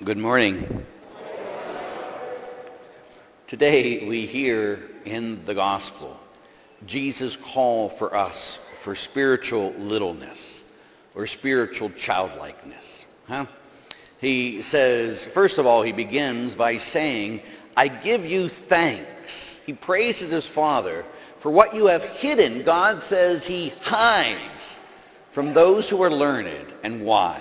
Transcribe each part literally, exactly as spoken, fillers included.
Good morning. Today we hear in the gospel Jesus' call for us for spiritual littleness or spiritual childlikeness. Huh? He says, first of all, he begins by saying, I give you thanks. He praises his Father for what you have hidden. God says he hides from those who are learned and wise.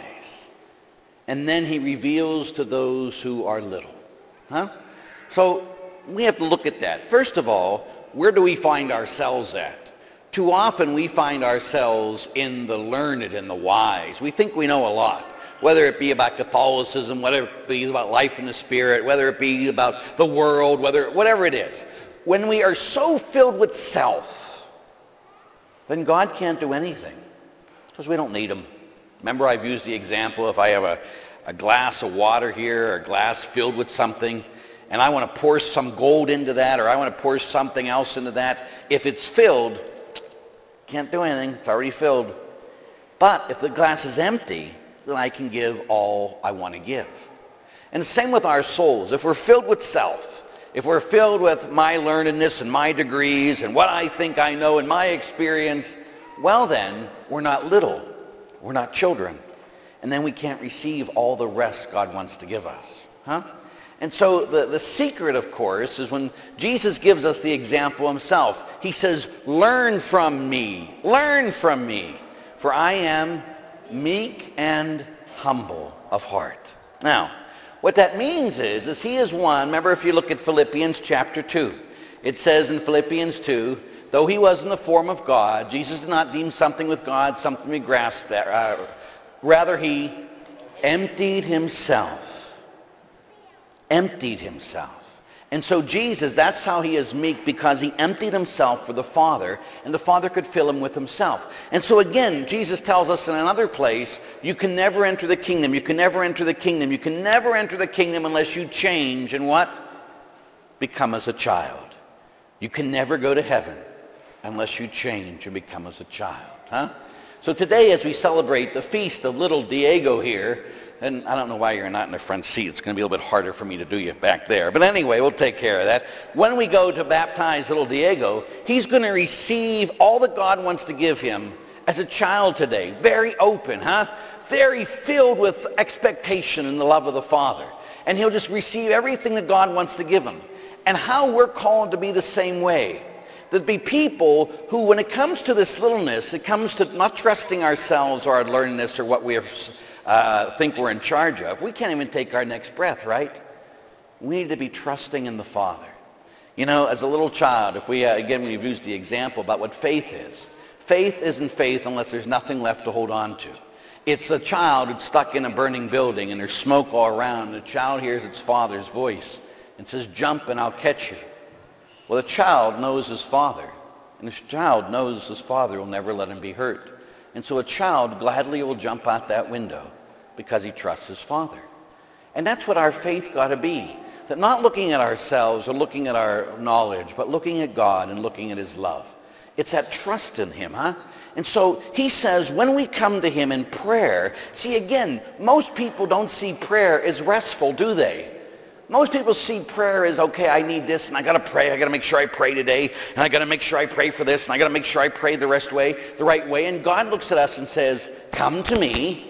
And then he reveals to those who are little. Huh? So we have to look at that. First of all, where do we find ourselves at? Too often we find ourselves in the learned and the wise. We think we know a lot, whether it be about Catholicism, whether it be about life in the Spirit, whether it be about the world, whether whatever it is. When we are so filled with self, then God can't do anything because we don't need him. Remember, I've used the example, if I have a, a glass of water here, or a glass filled with something, and I want to pour some gold into that, or I want to pour something else into that. If it's filled, can't do anything. It's already filled. But if the glass is empty, then I can give all I want to give. And the same with our souls. If we're filled with self, if we're filled with my learnedness and my degrees and what I think I know and my experience, well then, we're not little. We're not children. And then we can't receive all the rest God wants to give us. Huh? And so the, the secret, of course, is when Jesus gives us the example himself. He says, learn from me. Learn from me. For I am meek and humble of heart. Now, what that means is, is he is one. Remember, if you look at Philippians chapter two, it says in Philippians two, though he was in the form of God, Jesus did not deem something with God something to be grasped at. Uh, rather, he emptied himself. Emptied himself. And so Jesus, that's how he is meek, because he emptied himself for the Father, and the Father could fill him with himself. And so again, Jesus tells us in another place, you can never enter the kingdom. You can never enter the kingdom. You can never enter the kingdom unless you change and what? Become as a child. You can never go to heaven unless you change and become as a child. Huh? So today, as we celebrate the feast of little Diego here, and I don't know why you're not in the front seat. It's going to be a little bit harder for me to do you back there. But anyway, we'll take care of that. When we go to baptize little Diego, he's going to receive all that God wants to give him as a child today. Very open, huh? Very filled with expectation and the love of the Father. And he'll just receive everything that God wants to give him. And how we're called to be the same way. There'd be people who, when it comes to this littleness, it comes to not trusting ourselves or our learnedness or what we uh, think we're in charge of. We can't even take our next breath, right? We need to be trusting in the Father. You know, as a little child, if we, uh, again, we've used the example about what faith is. Faith isn't faith unless there's nothing left to hold on to. It's a child who's stuck in a burning building and there's smoke all around. And the child hears its father's voice and says, jump and I'll catch you. Well, the child knows his father, and the child knows his father will never let him be hurt. And so a child gladly will jump out that window because he trusts his father. And that's what our faith got to be. That not looking at ourselves or looking at our knowledge, but looking at God and looking at his love. It's that trust in him, huh? And so he says when we come to him in prayer, see again, most people don't see prayer as restful, do they? Most people see prayer as, okay, I need this, and I got to pray. I got to make sure I pray today, and I got to make sure I pray for this, and I got to make sure I pray the rest way, the right way. And God looks at us and says, come to me,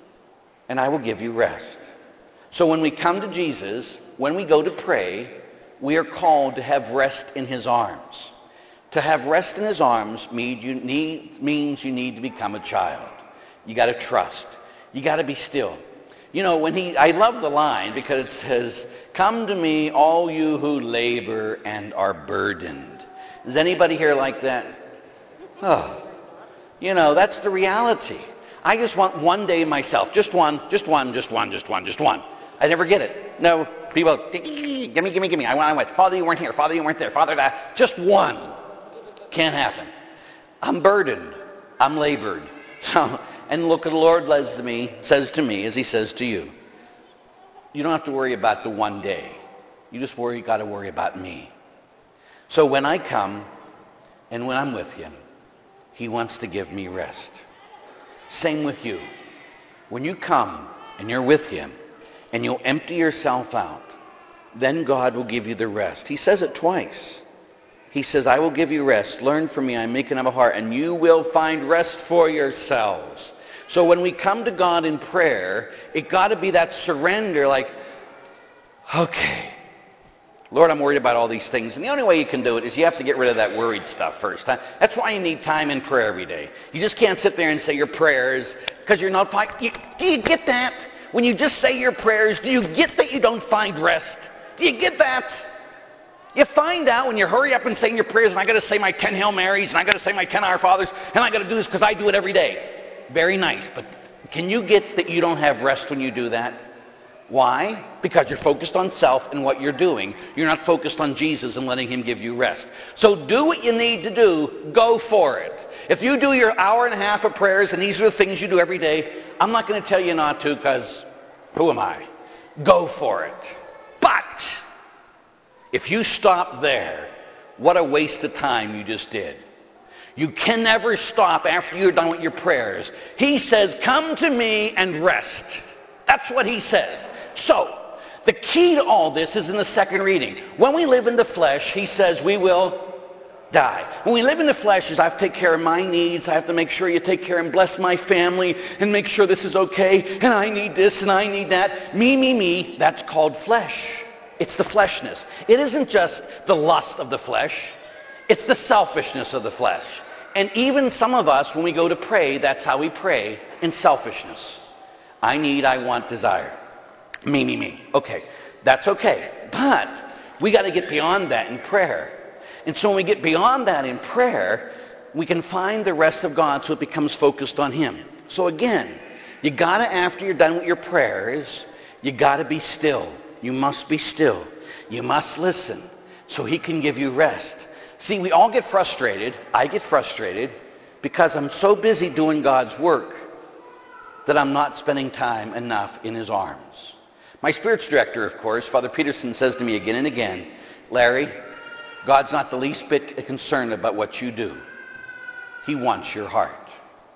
and I will give you rest. So when we come to Jesus, when we go to pray, we are called to have rest in his arms. To have rest in his arms mean you need, means you need to become a child. You got to trust. You got to be still. You know, when he, I love the line because it says, come to me, all you who labor and are burdened. Is anybody here like that? Oh, you know, that's the reality. I just want one day myself, just one, just one, just one, just one, just one. I never get it. No, people, give me, give me, give me. I want, I want. Father, you weren't here. Father, you weren't there. Father, that. Just one. Can't happen. I'm burdened. I'm labored. So, and look, the Lord says to me, says to me, as he says to you, you don't have to worry about the one day. You just worry, you got to worry about me. So when I come and when I'm with him, he wants to give me rest. Same with you. When you come and you're with him and you'll empty yourself out, then God will give you the rest. He says it twice. He says, I will give you rest. Learn from me, I'm meek and of a heart, and you will find rest for yourselves. So when we come to God in prayer, it got to be that surrender, like, okay, Lord, I'm worried about all these things. And the only way you can do it is you have to get rid of that worried stuff first. Huh? That's why you need time in prayer every day. You just can't sit there and say your prayers because you're not fine. You, do you get that? When you just say your prayers, do you get that you don't find rest? Do you get that? You find out when you hurry up and saying your prayers, and I got to say my ten Hail Marys, and I got to say my ten Our Fathers, and I got to do this because I do it every day. Very nice, but can you get that you don't have rest when you do that? Why? Because you're focused on self and what you're doing. You're not focused on Jesus and letting him give you rest. So do what you need to do. Go for it. If you do your hour and a half of prayers, and these are the things you do every day, I'm not going to tell you not to, because who am I? Go for it. But if you stop there, what a waste of time you just did. You can never stop after you're done with your prayers. He says, come to me and rest. That's what he says. So, the key to all this is in the second reading. When we live in the flesh, he says we will die. When we live in the flesh, is I have to take care of my needs. I have to make sure you take care and bless my family and make sure this is okay. And I need this and I need that. Me, me, me. That's called flesh. It's the fleshness. It isn't just the lust of the flesh. It's the selfishness of the flesh. And even some of us, when we go to pray, that's how we pray, in selfishness. I need, I want, desire. Me, me, me. Okay, that's okay. But we got to get beyond that in prayer. And so when we get beyond that in prayer, we can find the rest of God so it becomes focused on him. So again, you got to, after you're done with your prayers, you got to be still. You must be still. You must listen so he can give you rest. See, we all get frustrated. I get frustrated because I'm so busy doing God's work that I'm not spending time enough in his arms. My spirits director, of course, Father Peterson, says to me again and again, Larry, God's not the least bit concerned about what you do. He wants your heart.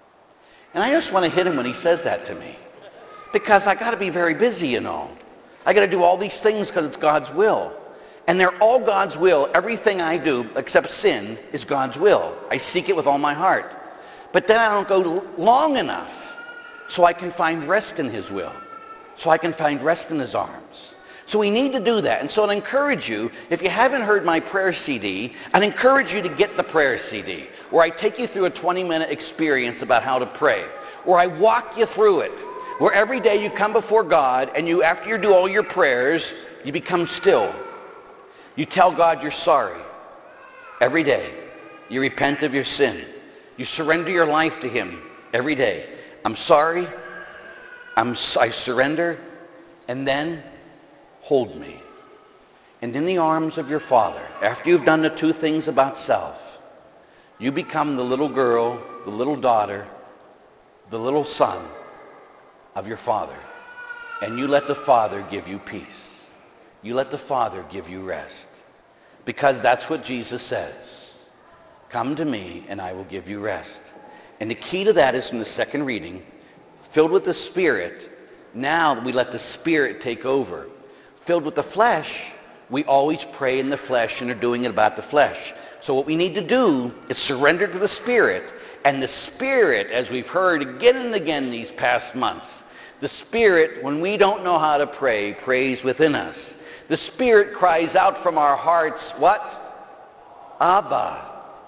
And I just want to hit him when he says that to me, because I got to be very busy, you know. I got to do all these things because it's God's will. And they're all God's will. Everything I do except sin is God's will. I seek it with all my heart. But then I don't go long enough so I can find rest in his will. So I can find rest in his arms. So we need to do that. And so I'd encourage you, if you haven't heard my prayer C D, I'd encourage you to get the prayer C D, where I take you through a twenty-minute experience about how to pray, where I walk you through it, where every day you come before God and you, after you do all your prayers, you become still. You tell God you're sorry every day. You repent of your sin. You surrender your life to him every day. I'm sorry. I'm, I surrender. And then hold me. And in the arms of your Father, after you've done the two things about self, you become the little girl, the little daughter, the little son of your Father. And you let the Father give you peace. You let the Father give you rest. Because that's what Jesus says. Come to me and I will give you rest. And the key to that is in the second reading, filled with the Spirit. Now we let the Spirit take over. Filled with the flesh, we always pray in the flesh and are doing it about the flesh. So what we need to do is surrender to the Spirit. And the Spirit, as we've heard again and again these past months, the Spirit, when we don't know how to pray, prays within us. The Spirit cries out from our hearts, what? Abba.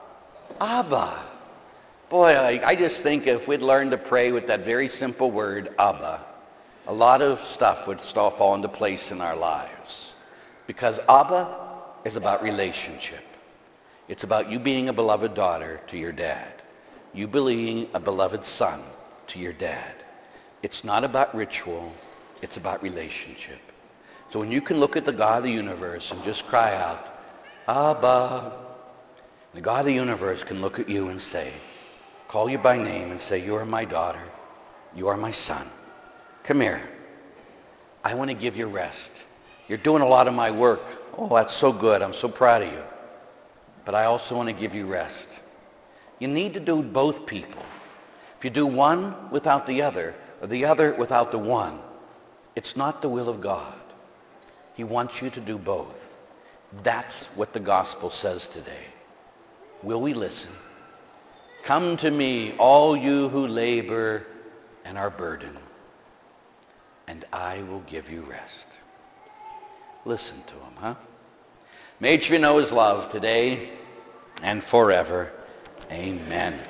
Abba. Boy, I, I just think if we'd learned to pray with that very simple word, Abba, a lot of stuff would start fall into place in our lives. Because Abba is about relationship. It's about you being a beloved daughter to your dad. You being a beloved son to your dad. It's not about ritual. It's about relationship. So when you can look at the God of the universe and just cry out, Abba, the God of the universe can look at you and say, call you by name and say, you are my daughter. You are my son. Come here. I want to give you rest. You're doing a lot of my work. Oh, that's so good. I'm so proud of you. But I also want to give you rest. You need to do both people. If you do one without the other, or the other without the one, It's not the will of God. He wants you to do both. That's what the gospel says today. Will we listen? Come to me, all you who labor and are burdened, and I will give you rest. Listen to him, huh? May you know his love today and forever. Amen.